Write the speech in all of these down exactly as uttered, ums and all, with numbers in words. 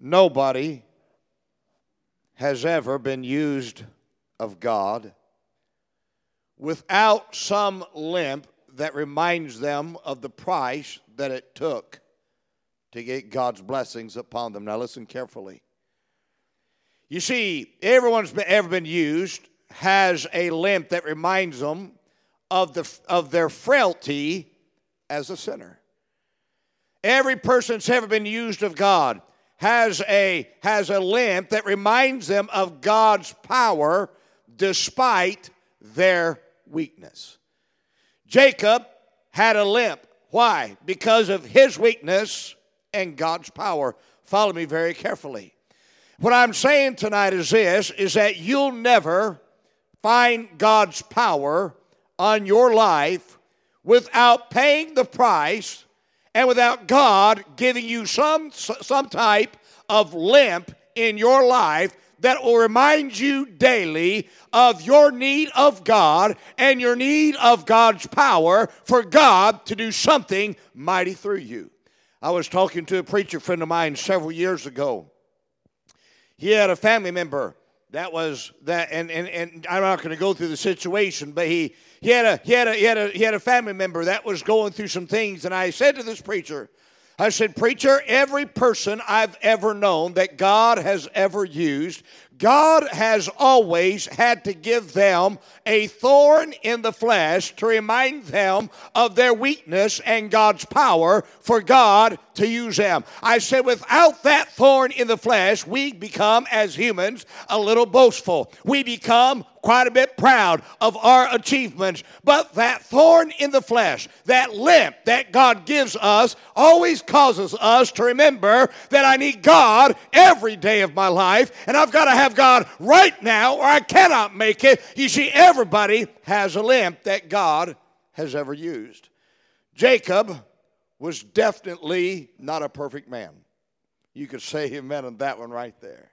Nobody has ever been used of God without some limp that reminds them of the price that it took to get God's blessings upon them. Now listen carefully. You see, everyone's been, ever been used has a limp that reminds them of, the, of their frailty as a sinner. Every person that's ever been used of God has a, has a limp that reminds them of God's power despite their weakness. Jacob had a limp. Why? Because of his weakness and God's power. Follow me very carefully. What I'm saying tonight is this, is that you'll never find God's power on your life without paying the price and without God giving you some, some type of limp in your life that will remind you daily of your need of God and your need of God's power for God to do something mighty through you. I was talking to a preacher friend of mine several years ago. He had a family member that was that, and, and, and I'm not going to go through the situation, but he he had a he had a he had a he had a family member that was going through some things, and I said to this preacher, I said, preacher, every person I've ever known that God has ever used, God has always had to give them a thorn in the flesh to remind them of their weakness and God's power for God to use them. I said, without that thorn in the flesh, we become, as humans, a little boastful. We become quite a bit proud of our achievements. But that thorn in the flesh, that limp that God gives us, always causes us to remember that I need God every day of my life, and I've got to have God right now or I cannot make it. You see, everybody has a limp that God has ever used. Jacob was definitely not a perfect man. You could say amen on that one right there.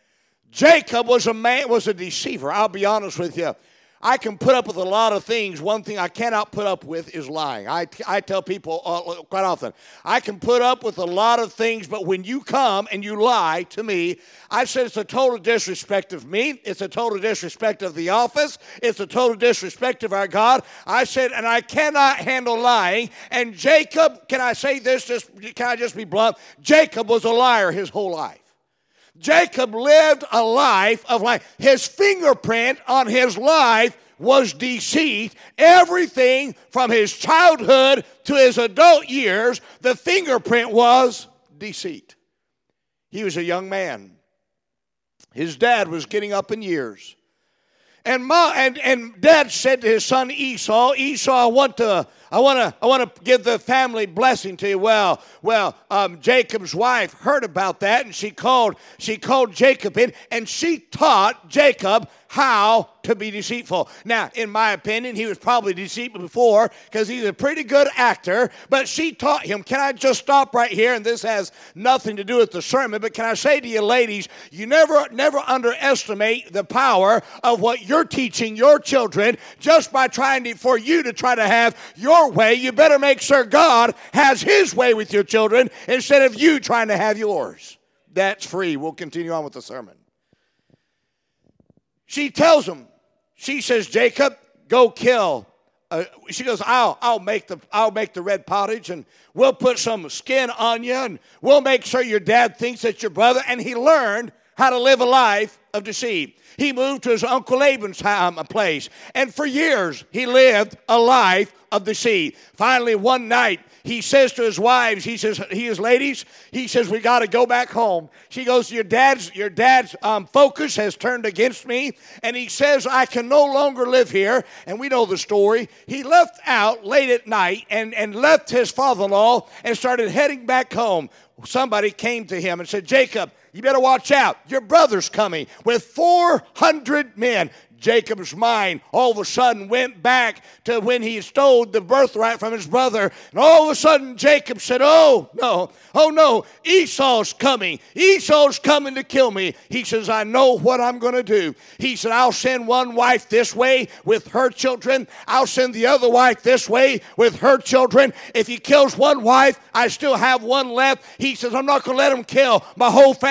Jacob was a man, was a deceiver. I'll be honest with you. I can put up with a lot of things. One thing I cannot put up with is lying. I, I tell people uh, quite often, I can put up with a lot of things, but when you come and you lie to me, I said it's a total disrespect of me. It's a total disrespect of the office. It's a total disrespect of our God. I said, and I cannot handle lying. And Jacob, can I say this? Just can I just be blunt? Jacob was a liar his whole life. Jacob lived a life of life. His fingerprint on his life was deceit. Everything from his childhood to his adult years, the fingerprint was deceit. He was a young man. His dad was getting up in years. And, Ma, and, and dad said to his son Esau, Esau, I want to, I want to, I want to give the family blessing to you. Well, well, um, Jacob's wife heard about that, and she called, she called Jacob in, and she taught Jacob how to be deceitful. Now, in my opinion, he was probably deceitful before because he's a pretty good actor, but she taught him. Can I just stop right here? And this has nothing to do with the sermon, but can I say to you ladies, you never, never underestimate the power of what you're teaching your children just by trying to, for you to try to have your way. You better make sure God has his way with your children instead of you trying to have yours. That's free. We'll continue on with the sermon. She tells him, she says, Jacob, go kill. Uh, she goes, I'll, I'll make the, I'll make the red pottage, and we'll put some skin on you, and we'll make sure your dad thinks it's your brother. And he learned how to live a life of deceit. He moved to his Uncle Laban's place, and for years he lived a life of deceit. Finally, one night, he says to his wives, he says, he is ladies, he says, we got to go back home. She goes, your dad's, your dad's um, focus has turned against me, and he says, I can no longer live here. And we know the story. He left out late at night and, and left his father-in-law and started heading back home. Somebody came to him and said, Jacob, you better watch out. Your brother's coming with four hundred men. Jacob's mind all of a sudden went back to when he stole the birthright from his brother. And all of a sudden Jacob said, oh, no, oh, no, Esau's coming. Esau's coming to kill me. He says, I know what I'm going to do. He said, I'll send one wife this way with her children. I'll send the other wife this way with her children. If he kills one wife, I still have one left. He says, I'm not going to let him kill my whole family.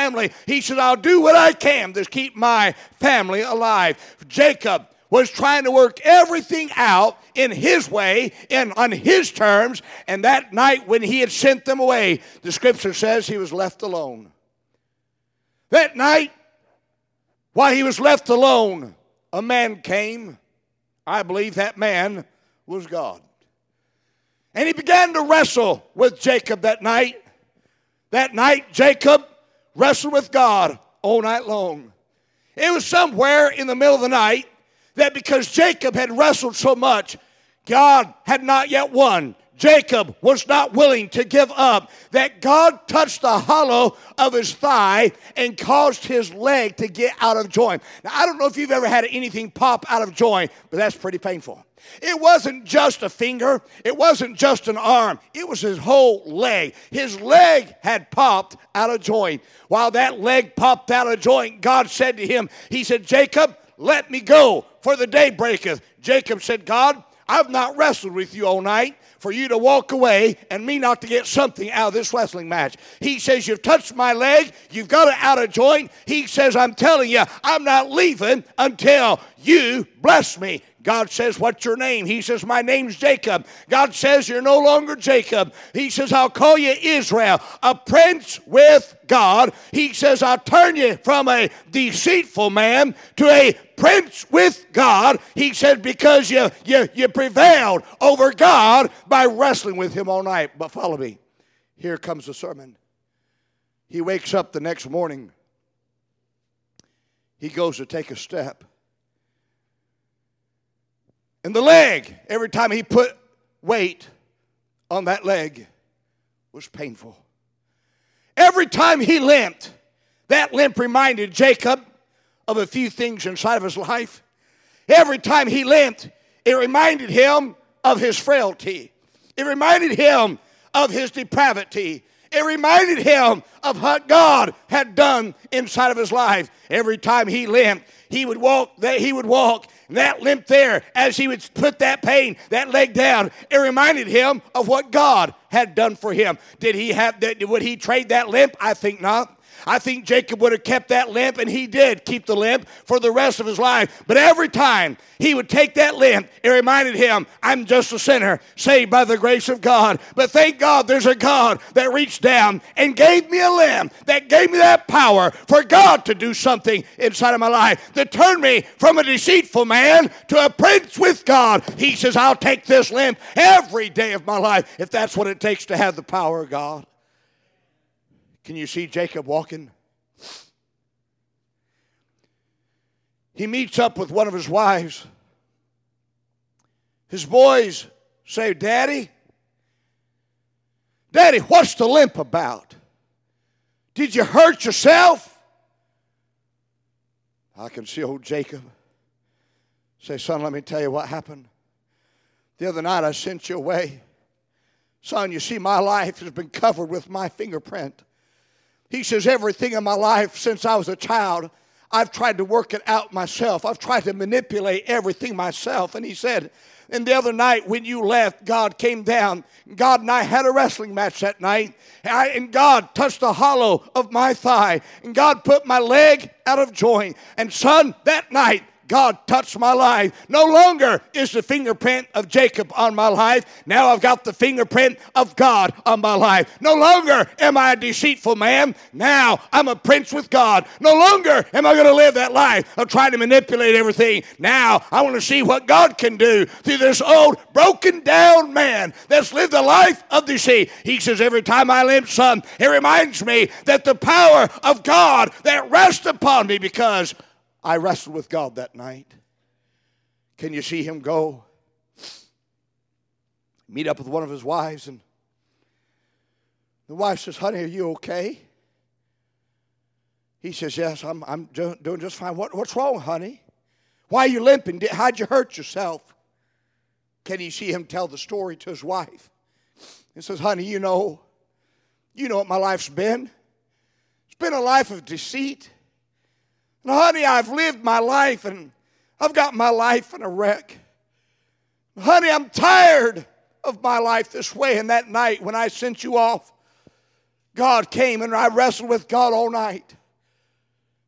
family. He said, I'll do what I can to keep my family alive. Jacob was trying to work everything out in his way and on his terms. And that night when he had sent them away, the scripture says he was left alone. That night, while he was left alone, a man came. I believe that man was God. And he began to wrestle with Jacob that night. That night, Jacob wrestled with God all night long. It was somewhere in the middle of the night that because Jacob had wrestled so much, God had not yet won. Jacob was not willing to give up. That God touched the hollow of his thigh and caused his leg to get out of joint. Now, I don't know if you've ever had anything pop out of joint, but that's pretty painful. It wasn't just a finger. It wasn't just an arm. It was his whole leg. His leg had popped out of joint. While that leg popped out of joint, God said to him, he said, Jacob, let me go, for the day breaketh. Jacob said, God, I've not wrestled with you all night for you to walk away and me not to get something out of this wrestling match. He says, you've touched my leg. You've got it out of joint. He says, I'm telling you, I'm not leaving until you bless me. God says, what's your name? He says, my name's Jacob. God says, you're no longer Jacob. He says, I'll call you Israel, a prince with God. He says, I'll turn you from a deceitful man to a prince with God. He said, because you, you, you prevailed over God by wrestling with him all night. But follow me. Here comes the sermon. He wakes up the next morning. He goes to take a step. And the leg, every time he put weight on that leg, was painful. Every time he limped, that limp reminded Jacob of a few things inside of his life. Every time he limped, it reminded him of his frailty. It reminded him of his depravity. It reminded him of what God had done inside of his life. Every time he limped, he would walk, that he would walk, and that limp there, as he would put that pain, that leg down, it reminded him of what God had done for him. Did he have that? Would he trade that limp? I think not. I think Jacob would have kept that limp, and he did keep the limp for the rest of his life. But every time he would take that limp, it reminded him, I'm just a sinner, saved by the grace of God. But thank God there's a God that reached down and gave me a limb, that gave me that power for God to do something inside of my life, that turned me from a deceitful man to a prince with God. He says, I'll take this limp every day of my life if that's what it takes to have the power of God. Can you see Jacob walking? He meets up with one of his wives. His boys say, Daddy, Daddy, what's the limp about? Did you hurt yourself? I can see old Jacob say, son, let me tell you what happened. The other night I sent you away. Son, you see, my life has been covered with my fingerprint. He says, everything in my life since I was a child, I've tried to work it out myself. I've tried to manipulate everything myself. And he said, and the other night when you left, God came down. God and I had a wrestling match that night. And, I, and God touched the hollow of my thigh. And God put my leg out of joint. And son, that night, God touched my life. No longer is the fingerprint of Jacob on my life. Now I've got the fingerprint of God on my life. No longer am I a deceitful man. Now I'm a prince with God. No longer am I going to live that life of trying to manipulate everything. Now I want to see what God can do through this old broken down man that's lived a life of deceit. He says, every time I limp, son, it reminds me that the power of God that rests upon me because I wrestled with God that night. Can you see him go? Meet up with one of his wives, and the wife says, honey, are you okay? He says, yes, I'm, I'm doing just fine. What, what's wrong, honey? Why are you limping? How'd you hurt yourself? Can you see him tell the story to his wife? He says, honey, you know, you know what my life's been. It's been a life of deceit. And honey, I've lived my life and I've got my life in a wreck. Honey, I'm tired of my life this way. And that night when I sent you off, God came and I wrestled with God all night.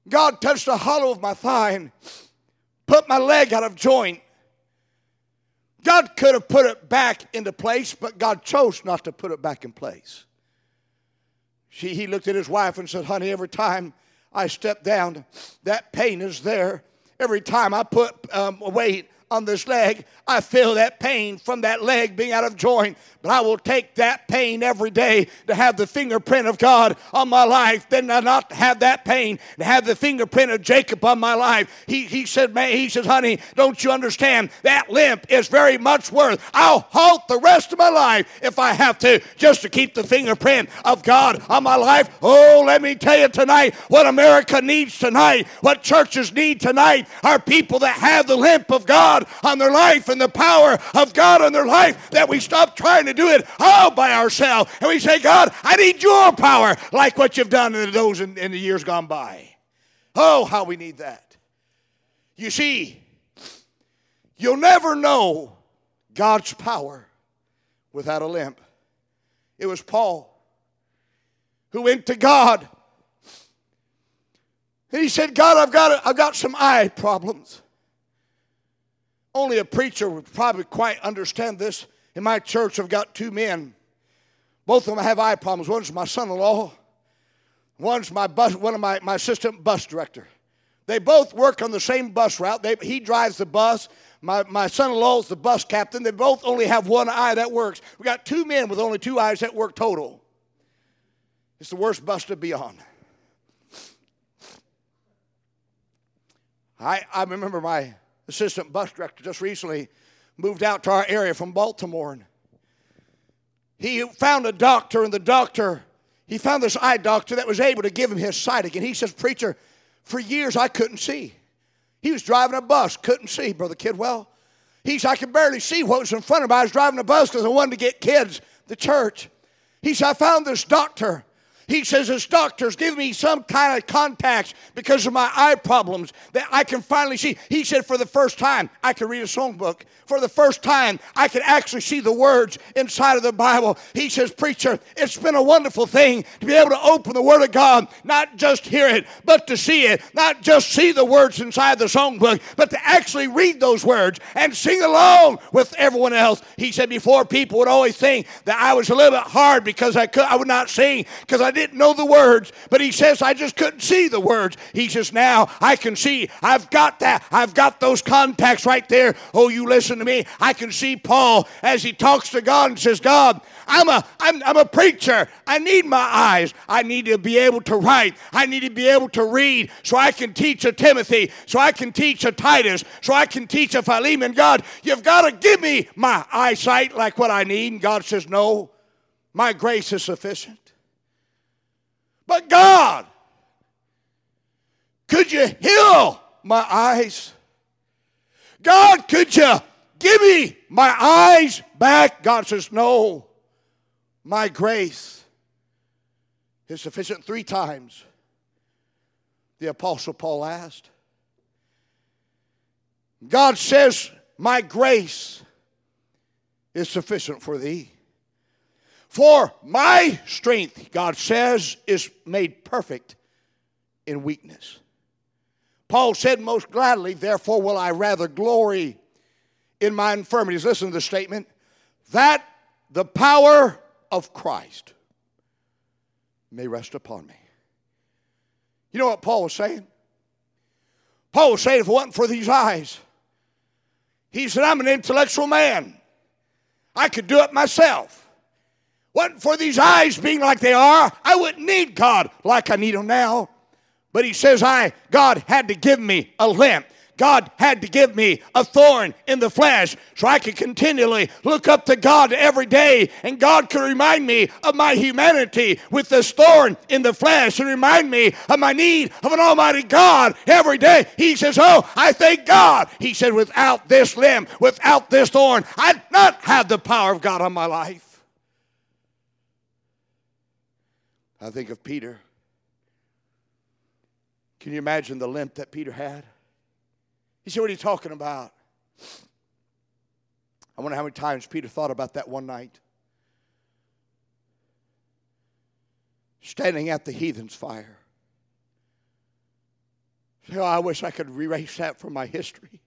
God touched the hollow of my thigh and put my leg out of joint. God could have put it back into place, but God chose not to put it back in place. She, he looked at his wife and said, honey, every time I step down, that pain is there. Every time I put um, weight on this leg, I feel that pain from that leg being out of joint. But I will take that pain every day to have the fingerprint of God on my life, than to not have that pain, to have the fingerprint of Jacob on my life. He, he said, man, he says, honey, don't you understand? That limp is very much worth. I'll halt the rest of my life if I have to, just to keep the fingerprint of God on my life. Oh, let me tell you tonight, what America needs tonight, what churches need tonight, are people that have the limp of God on their life and the power of God on their life, that we stop trying to do it all by ourselves and we say, God, I need your power, like what you've done in those in, in the years gone by. Oh, how we need that. You see, you'll never know God's power without a limp. It was Paul who went to God and he said, God, I've got, a, I've got some eye problems. Only a preacher would probably quite understand this. In my church, I've got two men. Both of them have eye problems. One's my son-in-law. One's my bus, one of my, my assistant bus director. They both work on the same bus route. They, he drives the bus. My, my son-in-law is the bus captain. They both only have one eye that works. We got two men with only two eyes that work total. It's the worst bus to be on. I, I remember my assistant bus director just recently moved out to our area from Baltimore. And he found a doctor, and the doctor, he found this eye doctor that was able to give him his sight again. He says, preacher, for years I couldn't see. He was driving a bus, couldn't see, Brother Kidwell. He said, I could barely see what was in front of me. I was driving a bus because I wanted to get kids to church. He said, I found this doctor. He says, this doctor's giving me some kind of contacts because of my eye problems that I can finally see. He said, for the first time, I could read a songbook. For the first time, I could actually see the words inside of the Bible. He says, preacher, it's been a wonderful thing to be able to open the Word of God, not just hear it, but to see it. Not just see the words inside the songbook, but to actually read those words and sing along with everyone else. He said, before, people would always think that I was a little bit hard because I could, I would not sing because I didn't know the words. But he says, I just couldn't see the words. He says, now I can see. I've got that. I've got those contacts right there. Oh, you listen to me. I can see Paul as he talks to God and says, God, I'm a, I'm, I'm a preacher. I need my eyes. I need to be able to write. I need to be able to read so I can teach a Timothy, so I can teach a Titus, so I can teach a Philemon. God, you've got to give me my eyesight like what I need. And God says, no, my grace is sufficient. But God, could you heal my eyes? God, could you give me my eyes back? God says, no, my grace is sufficient. Three times the Apostle Paul asked. God says, my grace is sufficient for thee. For my strength, God says, is made perfect in weakness. Paul said, most gladly, therefore will I rather glory in my infirmities. Listen to the statement. That the power of Christ may rest upon me. You know what Paul was saying? Paul was saying, if it wasn't for these eyes, he said, I'm an intellectual man. I could do it myself. Wasn't for these eyes being like they are, I wouldn't need God like I need him now. But he says, I, God had to give me a limp. God had to give me a thorn in the flesh so I could continually look up to God every day. And God could remind me of my humanity with this thorn in the flesh and remind me of my need of an almighty God every day. He says, oh, I thank God. He said, without this limb, without this thorn, I'd not have the power of God on my life. I think of Peter. Can you imagine the limp that Peter had? He said, what are you talking about? I wonder how many times Peter thought about that one night. Standing at the heathen's fire. Oh, I wish I could erase that from my history.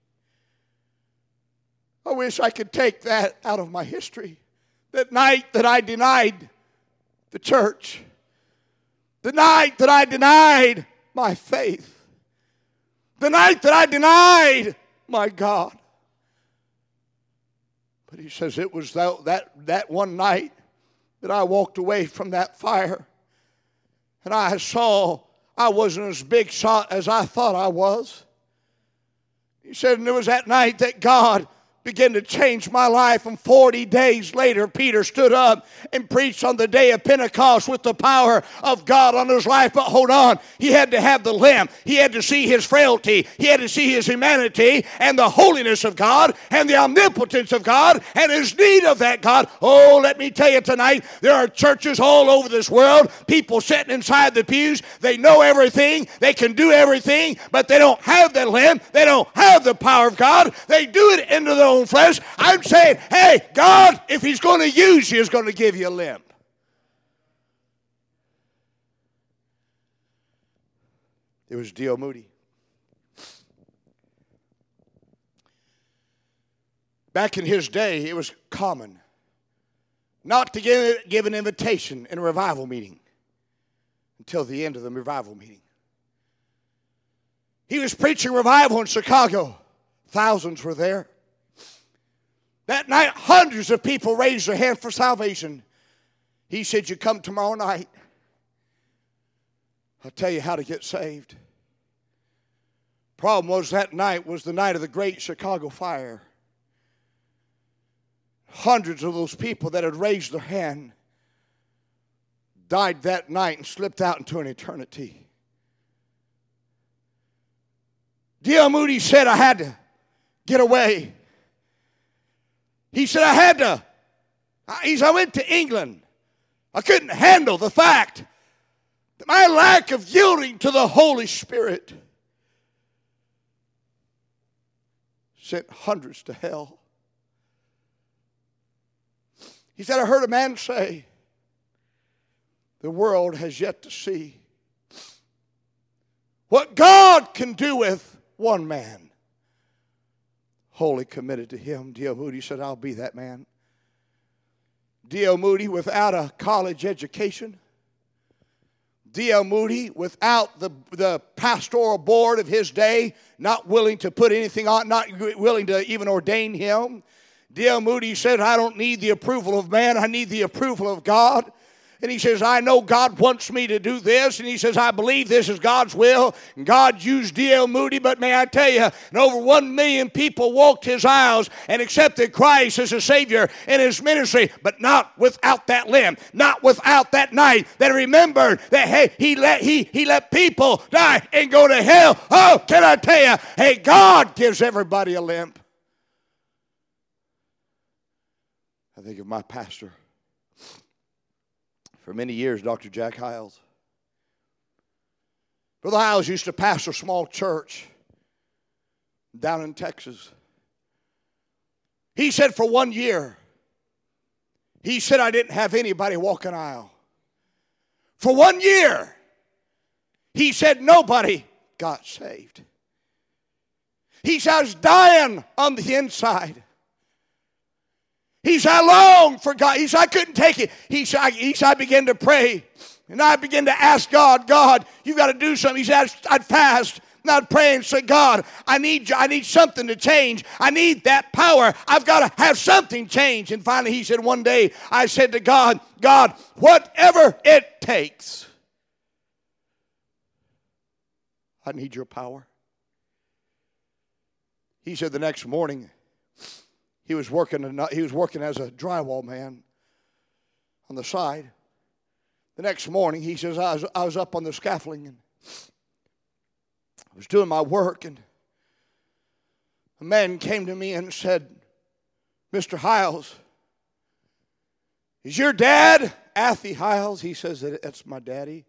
I wish I could take that out of my history. That night that I denied the church. The night that I denied my faith. The night that I denied my God. But he says it was that, that, that one night that I walked away from that fire. And I saw I wasn't as big shot as I thought I was. He said, and it was that night that God began to change my life. And forty days later, Peter stood up and preached on the day of Pentecost with the power of God on his life. But hold on, he had to have the limp. He had to see his frailty. He had to see his humanity and the holiness of God and the omnipotence of God and his need of that God. Oh, let me tell you tonight, there are churches all over this world, people sitting inside the pews. They know everything. They can do everything, but they don't have the limp. They don't have the power of God. They do it into their own flesh. I'm saying, hey, God, if he's going to use you, he's going to give you a limp. It was D L Moody. Back in his day, it was common not to give, give an invitation in a revival meeting until the end of the revival meeting. He was preaching revival in Chicago. Thousands were there. That night, hundreds of people raised their hand for salvation. He said, you come tomorrow night, I'll tell you how to get saved. Problem was that night was the night of the great Chicago fire. Hundreds of those people that had raised their hand died that night and slipped out into an eternity. D L Moody said, I had to get away. He said, I had to. He said, I went to England. I couldn't handle the fact that my lack of yielding to the Holy Spirit sent hundreds to hell. He said, I heard a man say, the world has yet to see what God can do with one man wholly committed to him. D L Moody said, I'll be that man. D L Moody without a college education. D L Moody without the, the pastoral board of his day, not willing to put anything on, not willing to even ordain him. D L Moody said, I don't need the approval of man, I need the approval of God. And he says, I know God wants me to do this. And he says, I believe this is God's will. And God used D L Moody. But may I tell you, and over one million people walked his aisles and accepted Christ as a Savior in his ministry. But not without that limb. Not without that night that remembered that, hey, he let, he, he let people die and go to hell. Oh, can I tell you, hey, God gives everybody a limp. I think of my pastor. For many years, Doctor Jack Hiles. Brother Hiles used to pastor a small church down in Texas. He said for one year, he said I didn't have anybody walk an aisle. For one year, he said nobody got saved. He said I was dying on the inside. He said, I long for God. He said, I couldn't take it. He said, I, he said, I began to pray. And I began to ask God, God, you've got to do something. He said, I'd, I'd fast. And I'd pray and say, God, I need you. I need something to change. I need that power. I've got to have something change. And finally, he said, one day, I said to God, God, whatever it takes, I need your power. He said the next morning, He was working. He was working as a drywall man on the side. The next morning, he says, I was, I was up on the scaffolding and I was doing my work, and a man came to me and said, Mister Hiles, is your dad Athy Hiles? He says, that's my daddy.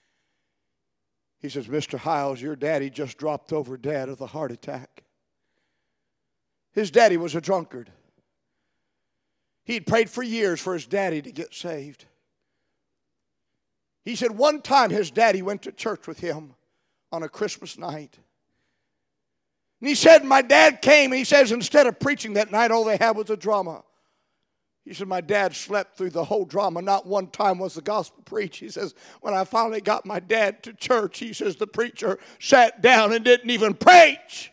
He says, Mister Hiles, your daddy just dropped over dead of a heart attack. His daddy was a drunkard. He'd prayed for years for his daddy to get saved. He said one time his daddy went to church with him on a Christmas night. And he said, my dad came, and he says, instead of preaching that night, all they had was a drama. He said, my dad slept through the whole drama. Not one time was the gospel preached. He says, when I finally got my dad to church, he says, the preacher sat down and didn't even preach.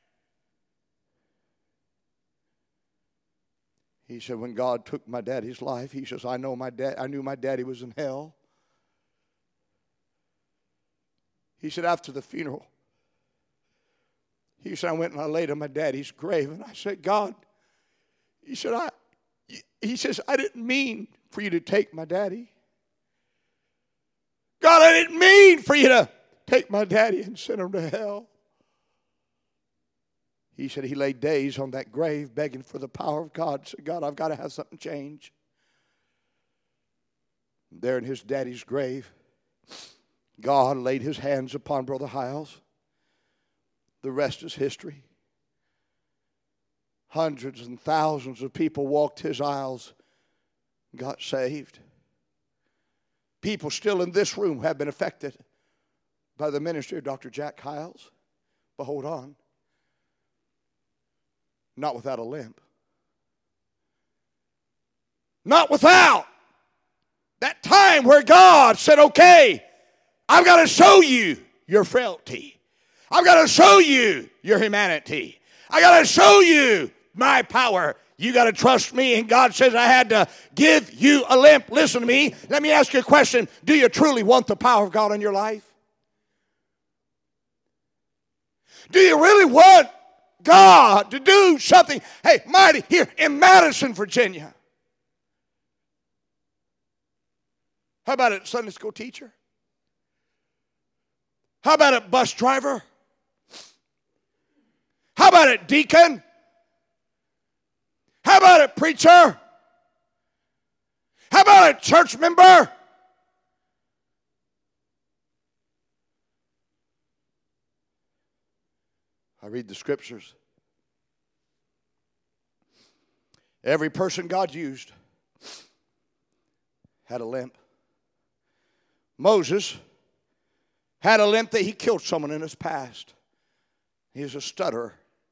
He said, when God took my daddy's life, he says, I know my dad, I knew my daddy was in hell. He said, after the funeral, he said, I went and I laid on my daddy's grave, and I said, God, he said, I, he says, I didn't mean for you to take my daddy. God, I didn't mean for you to take my daddy and send him to hell. He said he lay days on that grave begging for the power of God. He said, God, I've got to have something change. There in his daddy's grave, God laid his hands upon Brother Hiles. The rest is history. Hundreds and thousands of people walked his aisles, got saved. People still in this room have been affected by the ministry of Doctor Jack Hiles. But hold on. Not without a limp. Not without that time where God said, okay, I've got to show you your frailty. I've got to show you your humanity. I got to show you my power. You got to trust me. And God says I had to give you a limp. Listen to me. Let me ask you a question. Do you truly want the power of God in your life? Do you really want God to do something, hey, mighty, here in Madison, Virginia? How about it, Sunday school teacher? How about it, bus driver? How about it, deacon? How about it, preacher? How about it, church member? I read the scriptures. Every person God used had a limp. Moses had a limp that he killed someone in his past. He was a stutterer.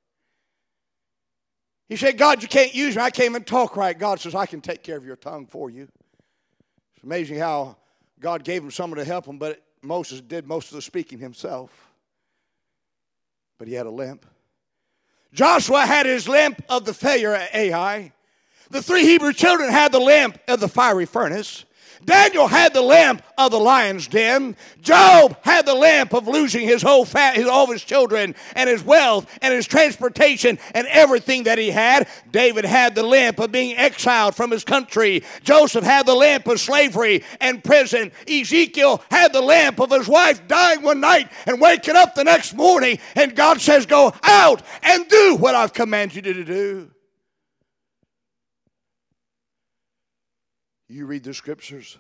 He said, God, you can't use me. I can't even talk right. God says, I can take care of your tongue for you. It's amazing how God gave him someone to help him, but Moses did most of the speaking himself. But he had a limp. Joshua had his limp of the failure at Ai. The three Hebrew children had the limp of the fiery furnace. Daniel had the limp of the lion's den. Job had the limp of losing his whole fat, his, all of his children and his wealth and his transportation and everything that he had. David had the limp of being exiled from his country. Joseph had the limp of slavery and prison. Ezekiel had the limp of his wife dying one night and waking up the next morning, and God says, go out and do what I've commanded you to do. You read the scriptures,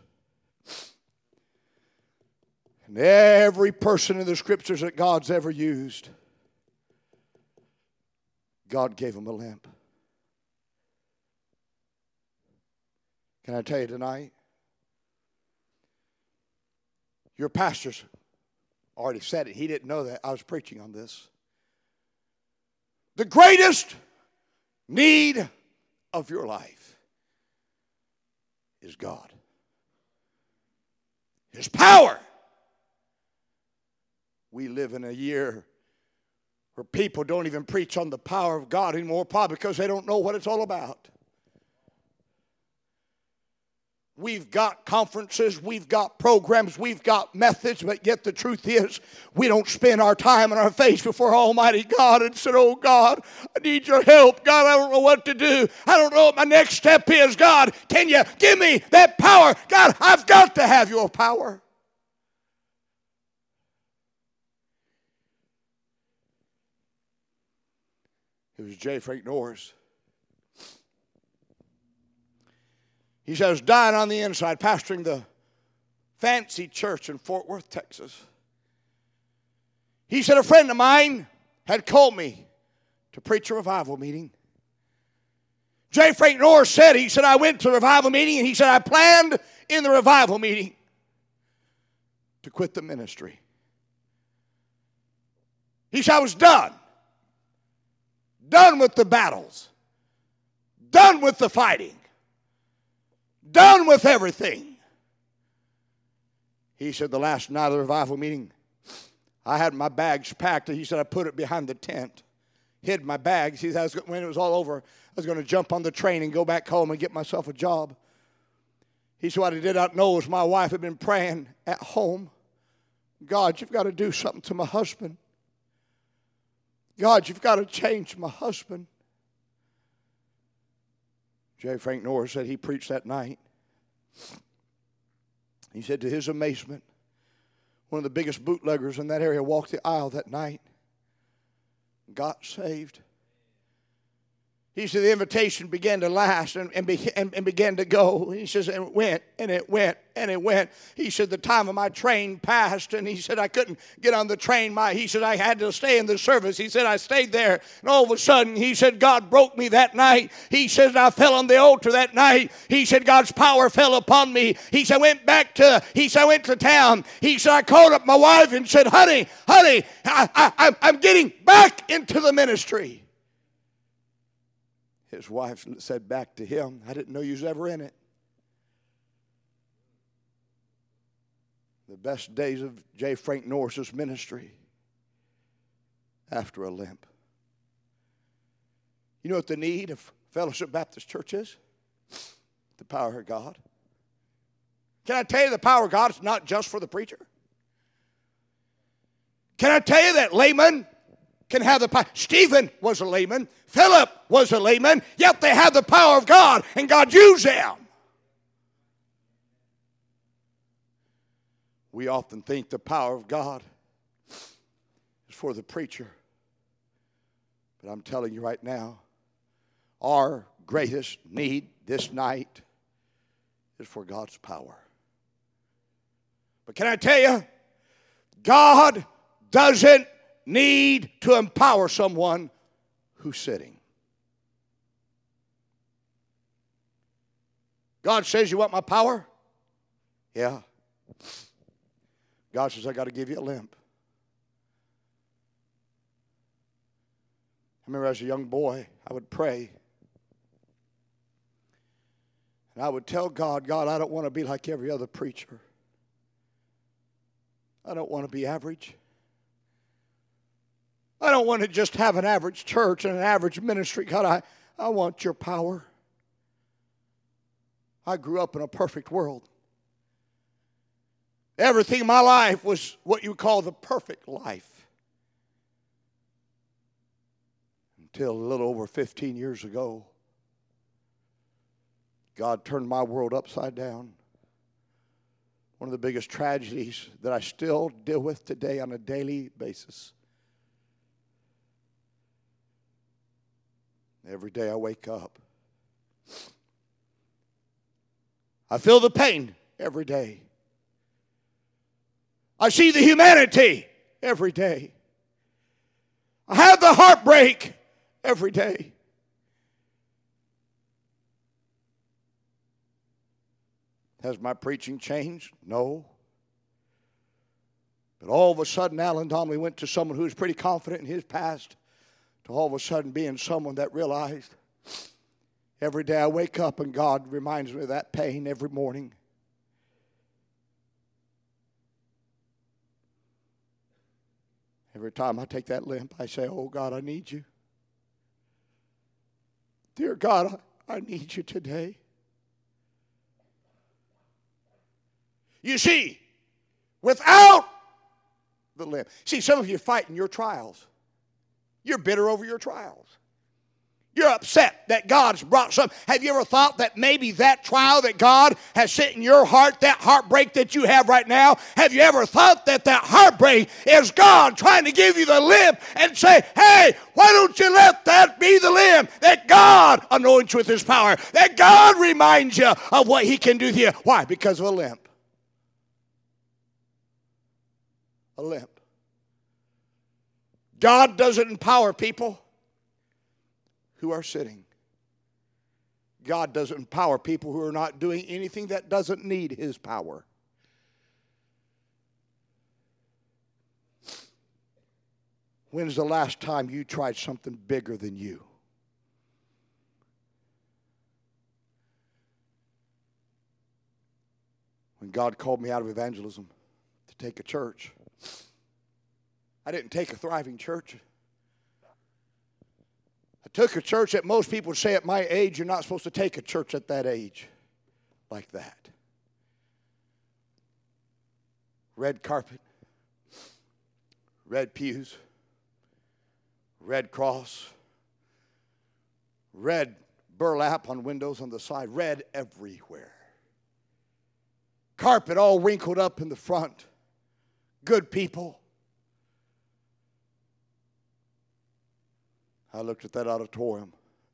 and every person in the scriptures that God's ever used, God gave them a limp. Can I tell you tonight? Your pastor's already said it. He didn't know that. I was preaching on this. The greatest need of your life is God. His power. We live in a year where people don't even preach on the power of God anymore, probably because they don't know what it's all about. We've got conferences, we've got programs, we've got methods, but yet the truth is we don't spend our time on our face before Almighty God and said, oh God, I need your help. God, I don't know what to do. I don't know what my next step is. God, can you give me that power? God, I've got to have your power. It was J. Frank Norris. He said, I was dying on the inside, pastoring the fancy church in Fort Worth, Texas. He said, a friend of mine had called me to preach a revival meeting. J. Frank Norris said, he said, I went to the revival meeting, and he said, I planned in the revival meeting to quit the ministry. He said, I was done. done with the battles, done with the fighting, done with everything. He said the last night of the revival meeting, I had my bags packed, and he said I put it behind the tent, hid my bags. He said I was, when it was all over, I was going to jump on the train and go back home and get myself a job. He said what I did not know was my wife had been praying at home, God, you've got to do something to my husband. God, you've got to change my husband. J. Frank Norris said he preached that night. He said to his amazement, one of the biggest bootleggers in that area walked the aisle that night, got saved. He said the invitation began to last and, and, be, and, and began to go. He says, and it went, and it went, and it went. He said the time of my train passed, and he said I couldn't get on the train. My, he said I had to stay in the service. He said I stayed there, and all of a sudden, he said God broke me that night. He said I fell on the altar that night. He said God's power fell upon me. He said I went back to, he said I went to town. He said I called up my wife and said, honey, honey, I, I, I'm getting back into the ministry. His wife said back to him, I didn't know you was ever in it. The best days of J. Frank Norris's ministry after a limp. You know what the need of Fellowship Baptist Church is? The power of God. Can I tell you the power of God is not just for the preacher? Can I tell you that layman can have the power? Stephen was a layman. Philip was a layman. Yet they have the power of God, and God used them. We often think the power of God is for the preacher. But I'm telling you right now, our greatest need this night is for God's power. But can I tell you, God doesn't need to empower someone who's sitting. God says, you want my power? Yeah. God says, I got to give you a limp. I remember as a young boy, I would pray. And I would tell God, God, I don't want to be like every other preacher. I don't want to be average. I don't want to just have an average church and an average ministry. God, I, I want your power. I grew up in a perfect world. Everything in my life was what you call the perfect life. Until a little over fifteen years ago, God turned my world upside down. One of the biggest tragedies that I still deal with today on a daily basis. Every day I wake up, I feel the pain every day. I see the humanity every day. I have the heartbreak every day. Has my preaching changed? No. But all of a sudden, Alan Donnelly went to someone who was pretty confident in his past, to all of a sudden being someone that realized every day I wake up and God reminds me of that pain every morning. Every time I take that limp, I say, oh God, I need you. Dear God, I, I need you today. You see, without the limp. See, some of you are fighting your trials. You're bitter over your trials. You're upset that God's brought something. Have you ever thought that maybe that trial that God has set in your heart, that heartbreak that you have right now, have you ever thought that that heartbreak is God trying to give you the limp and say, hey, why don't you let that be the limp that God anoints you with his power, that God reminds you of what he can do to you. Why? Because of a limp. A limp. God doesn't empower people who are sitting. God doesn't empower people who are not doing anything that doesn't need his power. When's the last time you tried something bigger than you? When God called me out of evangelism to take a church, I didn't take a thriving church. I took a church that most people would say at my age, you're not supposed to take a church at that age like that. Red carpet, red pews, red cross, red burlap on windows on the side, red everywhere. Carpet all wrinkled up in the front. Good people. I looked at that auditorium.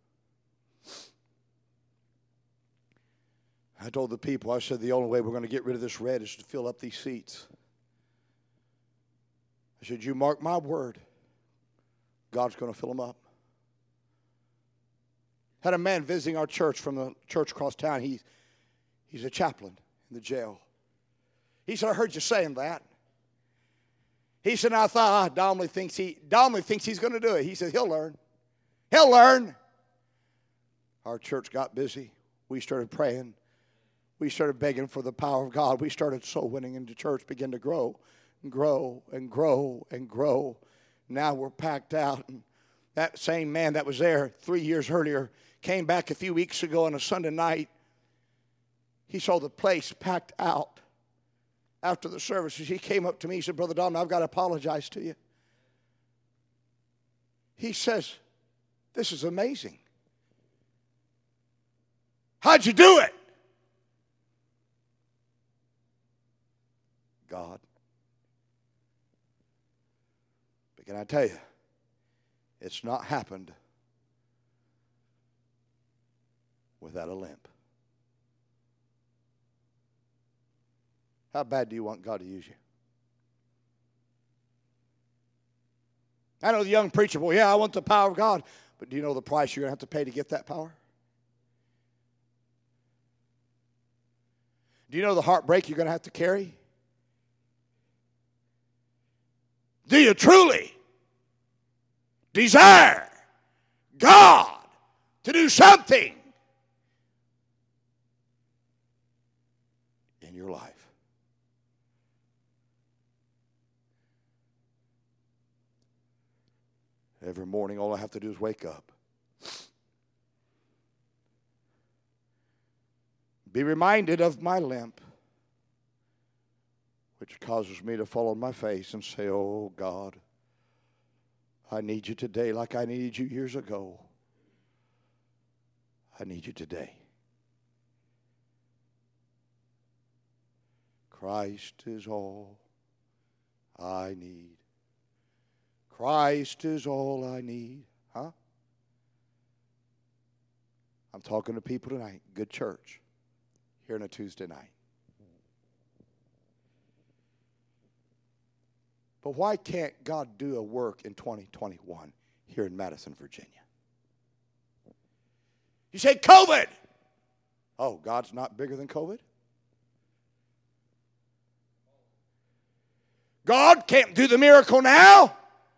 I told the people, I said, the only way we're going to get rid of this red is to fill up these seats. I said, you mark my word, God's going to fill them up. Had a man visiting our church from the church across town. He, he's a chaplain in the jail. He said, I heard you saying that. He said, I thought, ah, Domley thinks he Domley thinks he's going to do it. He said, he'll learn. He'll learn. Our church got busy. We started praying. We started begging for the power of God. We started soul winning, and the church began to grow and grow and grow and grow. Now we're packed out. And that same man that was there three years earlier came back a few weeks ago on a Sunday night. He saw the place packed out. After the services, he came up to me. He said, Brother Don, I've got to apologize to you. He says, this is amazing. How'd you do it? God. But can I tell you, it's not happened without a limp. How bad do you want God to use you? I know the young preacher, well, yeah, I want the power of God. But do you know the price you're going to have to pay to get that power? Do you know the heartbreak you're going to have to carry? Do you truly desire God to do something in your life? Every morning, all I have to do is wake up. Be reminded of my limp, which causes me to fall on my face and say, oh, God, I need you today like I needed you years ago. I need you today. Christ is all I need. Christ is all I need. Huh? I'm talking to people tonight. Good church. Here on a Tuesday night. But why can't God do a work in twenty twenty-one here in Madison, Virginia? You say COVID. Oh, God's not bigger than COVID? God can't do the miracle now?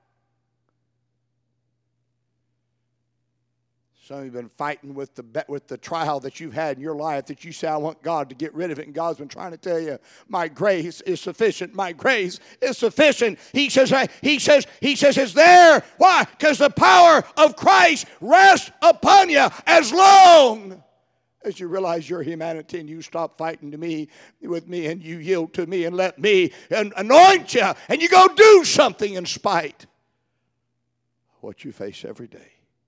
Some of you have been fighting with the with the trial that you've had in your life that you say, I want God to get rid of it. And God's been trying to tell you, my grace is sufficient. My grace is sufficient. He says, he says, he says it's there. Why? Because the power of Christ rests upon you as long as you realize your humanity and you stop fighting to me with me and you yield to me and let me anoint you and you go do something in spite of what you face every day.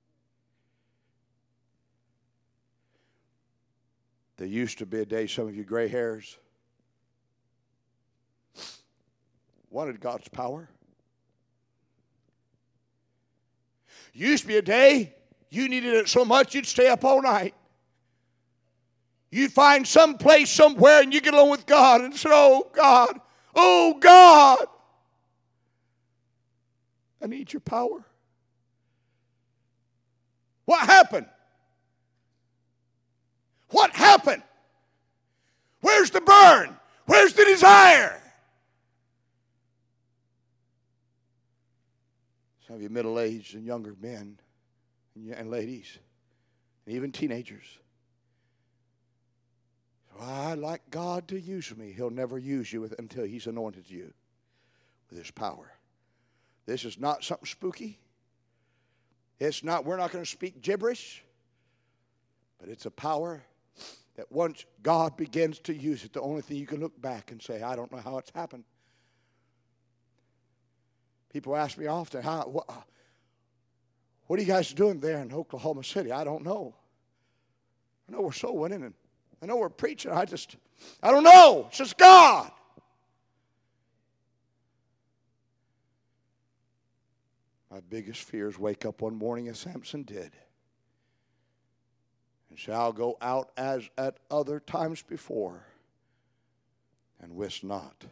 There used to be a day, some of you gray hairs wanted God's power. Used to be a day you needed it so much you'd stay up all night. You'd find some place somewhere and you get along with God and say, oh God, oh God, I need your power. What happened? What happened? Where's the burn? Where's the desire? Some of you middle-aged and younger men and ladies, and even teenagers. Well, I'd like God to use me. He'll never use you with, until He's anointed you with His power. This is not something spooky. It's not, we're not going to speak gibberish. But it's a power that once God begins to use it, the only thing you can look back and say, I don't know how it's happened. People ask me often, how, what, what are you guys doing there in Oklahoma City? I don't know. I know we're soul winning, and I know we're preaching. I just, I don't know. It's just God. My biggest fear is wake up one morning as Samson did and say, I'll go out as at other times before and wist not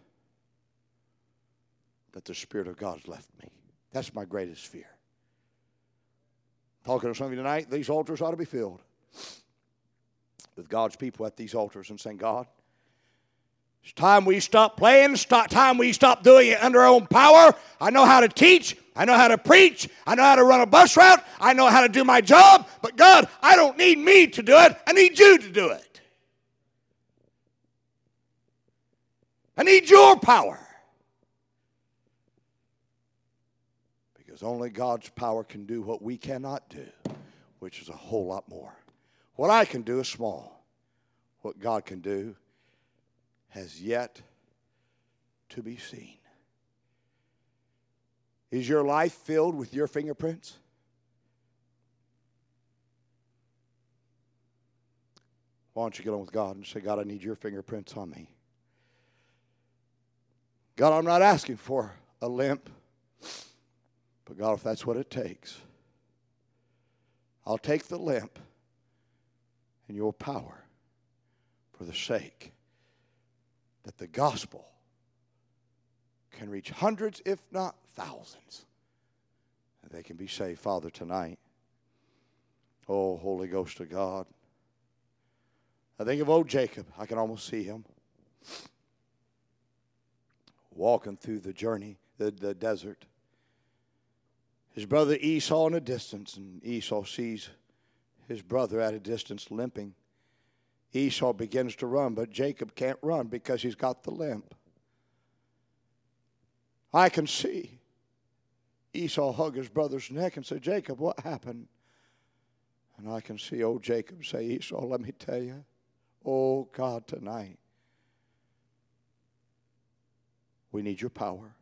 that the Spirit of God has left me. That's my greatest fear. Talking to some of you tonight, these altars ought to be filled with God's people at these altars and saying, God, it's time we stop playing. It's time we stop doing it under our own power. I know how to teach. I know how to preach. I know how to run a bus route. I know how to do my job. But God, I don't need me to do it. I need you to do it. I need your power. Because only God's power can do what we cannot do, which is a whole lot more. What I can do is small. What God can do has yet to be seen. Is your life filled with your fingerprints? Why don't you get on with God and say, God, I need your fingerprints on me. God, I'm not asking for a limp, but God, if that's what it takes, I'll take the limp and your power for the sake that the gospel can reach hundreds, if not thousands, and they can be saved. Father, tonight, oh, Holy Ghost of God, I think of old Jacob. I can almost see him walking through the journey, the, the desert. His brother Esau in a distance, and Esau sees his brother at a distance limping. Esau begins to run, but Jacob can't run because he's got the limp. I can see Esau hug his brother's neck and say, Jacob, what happened? And I can see old Jacob say, Esau, let me tell you, oh God, tonight, we need your power.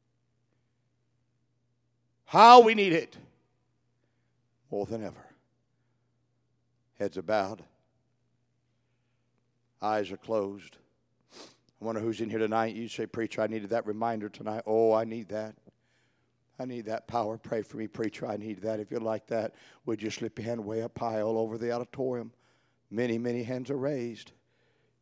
How we need it more than ever. Heads are bowed. Eyes are closed. I wonder who's in here tonight. You say, preacher, I needed that reminder tonight. Oh, I need that. I need that power. Pray for me, preacher. I need that. If you're like that, would you slip your hand way up high all over the auditorium? Many, many hands are raised.